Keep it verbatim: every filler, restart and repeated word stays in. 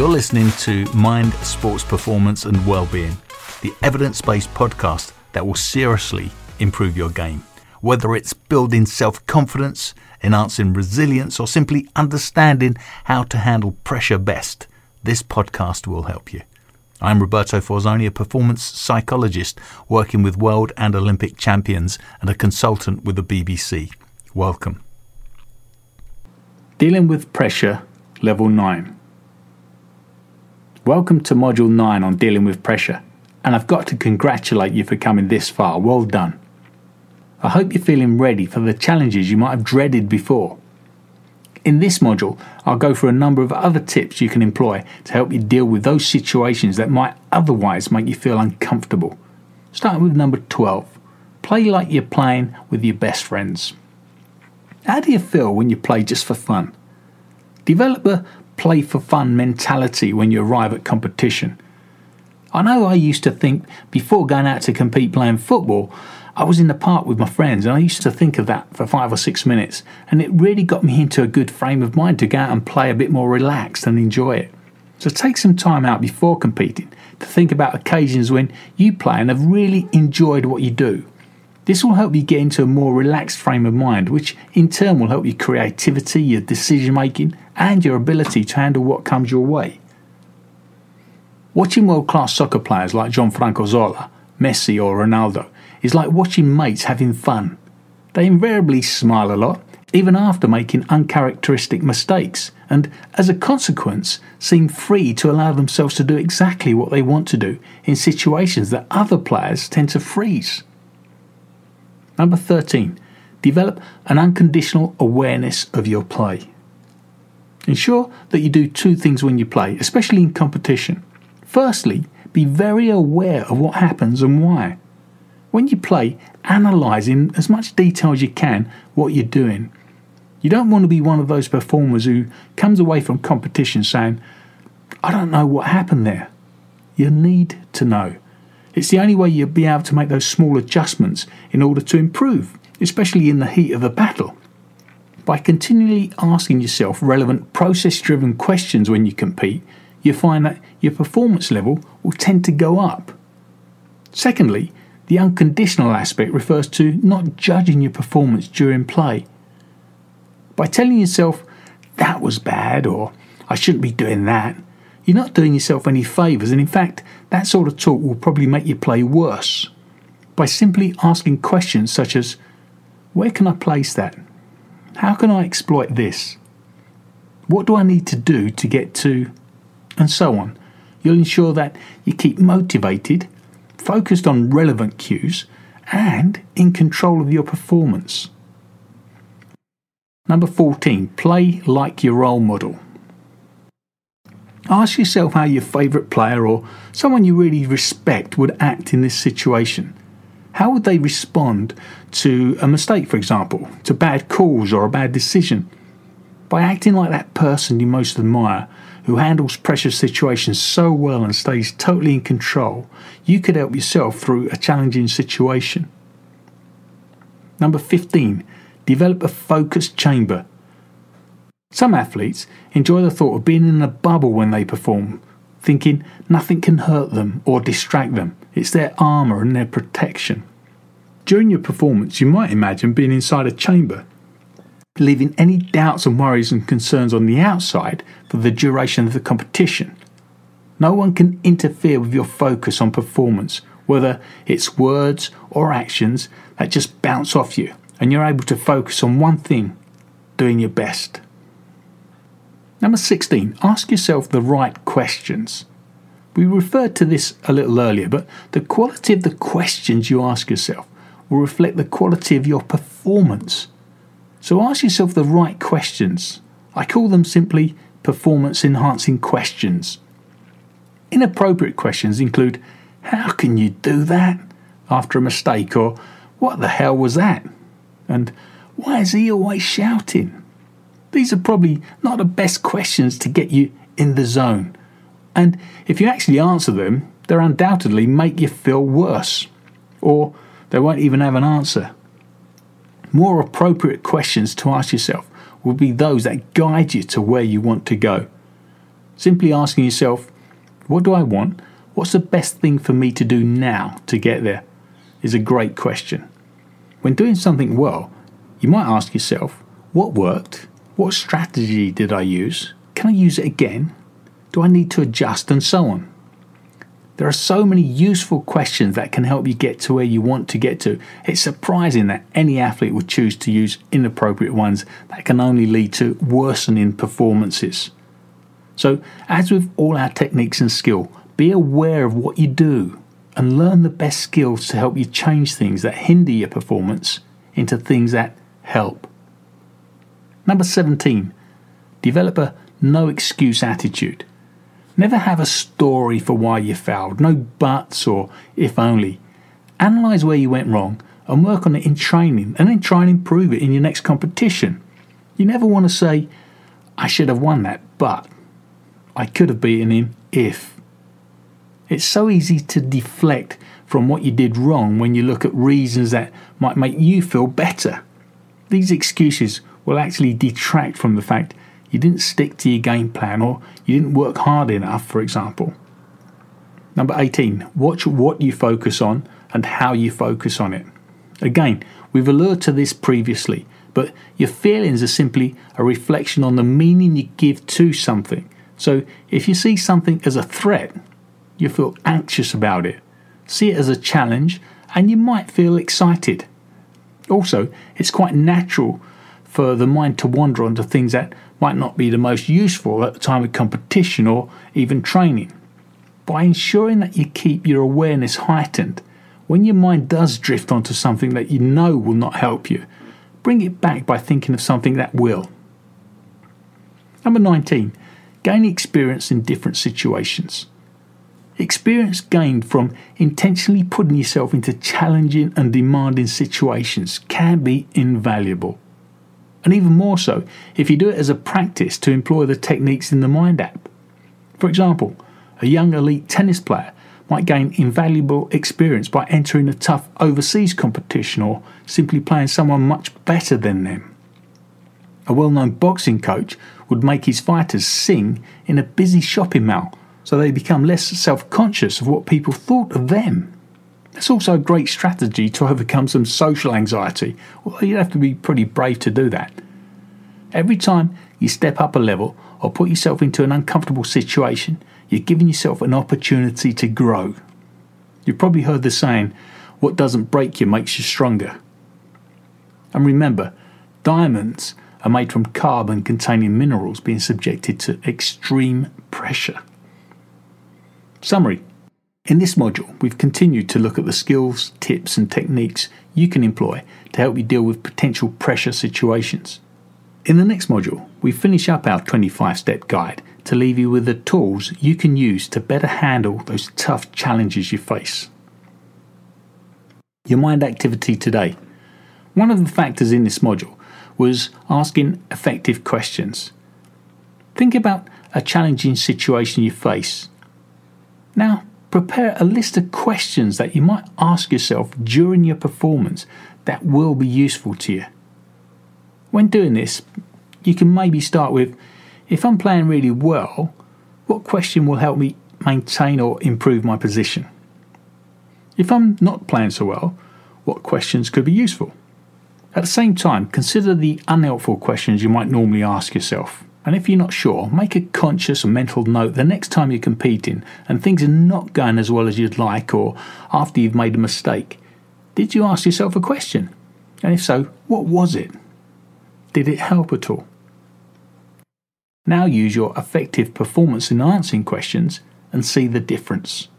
You're listening to Mind, Sports Performance and Wellbeing, the evidence-based podcast that will seriously improve your game. Whether it's building self-confidence, enhancing resilience, or simply understanding how to handle pressure best, this podcast will help you. I'm Roberto Forzoni, a performance psychologist working with world and Olympic champions and a consultant with the B B C. Welcome. Dealing with pressure, level nine. Welcome to module nine on dealing with pressure, and I've got to congratulate you for coming this far. Well done. I hope you're feeling ready for the challenges you might have dreaded before. In this module, I'll go through a number of other tips you can employ to help you deal with those situations that might otherwise make you feel uncomfortable. Starting with number twelve, play like you're playing with your best friends. How do you feel when you play just for fun? Develop a play for fun mentality when you arrive at competition. I know I used to think before going out to compete playing football, I was in the park with my friends, and I used to think of that for five or six minutes, and it really got me into a good frame of mind to go out and play a bit more relaxed and enjoy it. So take some time out before competing to think about occasions when you play and have really enjoyed what you do. This will help you get into a more relaxed frame of mind, which in turn will help your creativity, your decision making, and your ability to handle what comes your way. Watching world-class soccer players like Gianfranco Zola, Messi or Ronaldo is like watching mates having fun. They invariably smile a lot, even after making uncharacteristic mistakes, and as a consequence seem free to allow themselves to do exactly what they want to do in situations that other players tend to freeze. Number thirteen, develop an unconditional awareness of your play. Ensure that you do two things when you play, especially in competition. Firstly, be very aware of what happens and why. When you play, analyse in as much detail as you can what you're doing. You don't want to be one of those performers who comes away from competition saying, I don't know what happened there. You need to know. It's the only way you'll be able to make those small adjustments in order to improve, especially in the heat of a battle. By continually asking yourself relevant process-driven questions when you compete, you find that your performance level will tend to go up. Secondly, the unconditional aspect refers to not judging your performance during play. By telling yourself, that was bad, or I shouldn't be doing that, you're not doing yourself any favours, and in fact, that sort of talk will probably make your play worse. By simply asking questions such as, where can I place that? How can I exploit this? What do I need to do to get to? And so on. You'll ensure that you keep motivated, focused on relevant cues, and in control of your performance. Number fourteen, play like your role model. Ask yourself how your favourite player or someone you really respect would act in this situation. How would they respond to a mistake, for example, to bad calls or a bad decision? By acting like that person you most admire, who handles pressure situations so well and stays totally in control, you could help yourself through a challenging situation. Number fifteen, develop a focused chamber. Some athletes enjoy the thought of being in a bubble when they perform, thinking nothing can hurt them or distract them. It's their armour and their protection. During your performance, you might imagine being inside a chamber, leaving any doubts and worries and concerns on the outside for the duration of the competition. No one can interfere with your focus on performance, whether it's words or actions that just bounce off you, and you're able to focus on one thing, doing your best. Number sixteen, ask yourself the right questions. We referred to this a little earlier, but the quality of the questions you ask yourself will reflect the quality of your performance. So ask yourself the right questions. I call them simply performance-enhancing questions. Inappropriate questions include, how can you do that? After a mistake, or what the hell was that? And why is he always shouting? These are probably not the best questions to get you in the zone. And if you actually answer them, they'll undoubtedly make you feel worse. Or they won't even have an answer. More appropriate questions to ask yourself will be those that guide you to where you want to go. Simply asking yourself, what do I want? What's the best thing for me to do now to get there? Is a great question. When doing something well, you might ask yourself, what worked? What strategy did I use? Can I use it again? Do I need to adjust? And so on. There are so many useful questions that can help you get to where you want to get to. It's surprising that any athlete would choose to use inappropriate ones that can only lead to worsening performances. So, as with all our techniques and skill, be aware of what you do and learn the best skills to help you change things that hinder your performance into things that help. Number seventeen, develop a no excuse attitude. Never have a story for why you failed, no buts or if only. Analyse where you went wrong and work on it in training, and then try and improve it in your next competition. You never want to say, I should have won that, but I could have beaten him if. It's so easy to deflect from what you did wrong when you look at reasons that might make you feel better. These excuses will actually detract from the fact you didn't stick to your game plan or you didn't work hard enough, for example. Number eighteen, watch what you focus on and how you focus on it. Again, we've alluded to this previously, but your feelings are simply a reflection on the meaning you give to something. So if you see something as a threat, you feel anxious about it. See it as a challenge and you might feel excited. Also, it's quite natural for the mind to wander onto things that might not be the most useful at the time of competition or even training. By ensuring that you keep your awareness heightened, when your mind does drift onto something that you know will not help you, bring it back by thinking of something that will. Number nineteen, gain experience in different situations. Experience gained from intentionally putting yourself into challenging and demanding situations can be invaluable. And even more so if you do it as a practice to employ the techniques in the Mind app. For example, a young elite tennis player might gain invaluable experience by entering a tough overseas competition or simply playing someone much better than them. A well-known boxing coach would make his fighters sing in a busy shopping mall so they become less self-conscious of what people thought of them. It's also a great strategy to overcome some social anxiety, although you have to be pretty brave to do that. Every time you step up a level or put yourself into an uncomfortable situation, you're giving yourself an opportunity to grow. You've probably heard the saying, what doesn't break you makes you stronger. And remember, diamonds are made from carbon-containing minerals being subjected to extreme pressure. Summary. In this module, we've continued to look at the skills, tips and techniques you can employ to help you deal with potential pressure situations. In the next module, we finish up our twenty-five step guide to leave you with the tools you can use to better handle those tough challenges you face. Your mind activity today. One of the factors in this module was asking effective questions. Think about a challenging situation you face. Now, prepare a list of questions that you might ask yourself during your performance that will be useful to you. When doing this, you can maybe start with, if I'm playing really well, what question will help me maintain or improve my position? If I'm not playing so well, what questions could be useful? At the same time, consider the unhelpful questions you might normally ask yourself. And if you're not sure, make a conscious mental note the next time you're competing and things are not going as well as you'd like or after you've made a mistake. Did you ask yourself a question? And if so, what was it? Did it help at all? Now use your effective performance enhancing questions and see the difference.